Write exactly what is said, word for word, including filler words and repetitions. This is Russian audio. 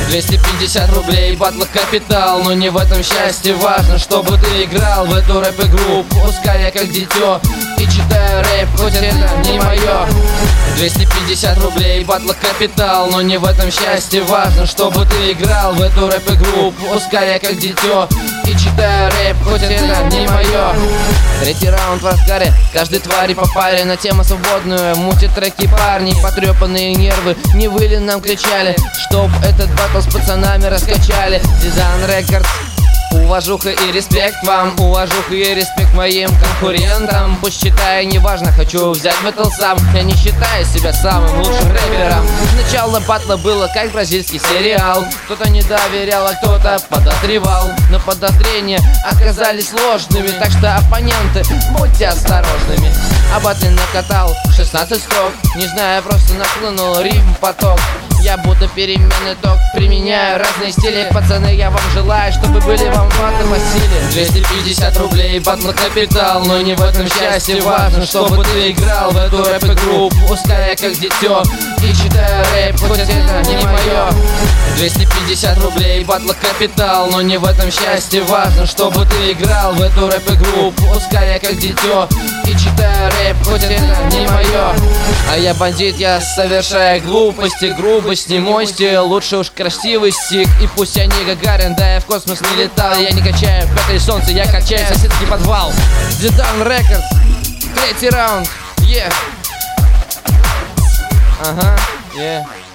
двести пятьдесят рублей, батл капитал. Но не в этом счастье, важно, чтобы ты играл в эту рэп-игру. Пускай я как дитё и читаю рэп, хоть это не моё. двести пятьдесят рублей, батл капитал. Но не в этом счастье, важно, чтобы ты играл в эту рэп-игру. Пускай я как дитё и читаю рэп, хоть это не моё. Третий раунд в разгаре, каждой твари по паре. На тему свободную мутят треки парни. Потрепанные нервы, не вы ли нам кричали, чтоб этот батл с пацанами раскачали. Дизайн Рекордс. Уважуха и респект вам, уважуха и респект моим конкурентам. Пусть считаю, неважно, хочу взять батл сам. Я не считаю себя самым лучшим рэпером. Начало батла было как бразильский сериал. Кто-то не доверял, а кто-то подозревал. Но подозрения оказались ложными, так что оппоненты, будьте осторожными. А батл накатал шестнадцать строк, не знаю, просто нахлынул ритм поток. Я будто переменный ток, применяю разные стили. Пацаны, я вам желаю, чтобы были вам маты по силе. двести пятьдесят рублей, батл капитал. Но не в этом счастье, важно, чтобы ты играл в эту рэп-игру. Пускай я как дитё и читаю рэп, хоть это не моё. двести пятьдесят рублей, батл капитал. Но не в этом счастье, важно, чтобы ты играл в эту рэп-игру. Пускай я как дитё и читаю рэп, хоть это не моё. А я бандит, я совершаю глупости, грубости, не мой стиль, лучше уж красивый стих. И пусть я не Гагарин, да я в космос не летал. Я не качаю пятое солнце, я качаю соседский подвал. Дизайн Рекордс, третий раунд, yeah. Ага, yeah.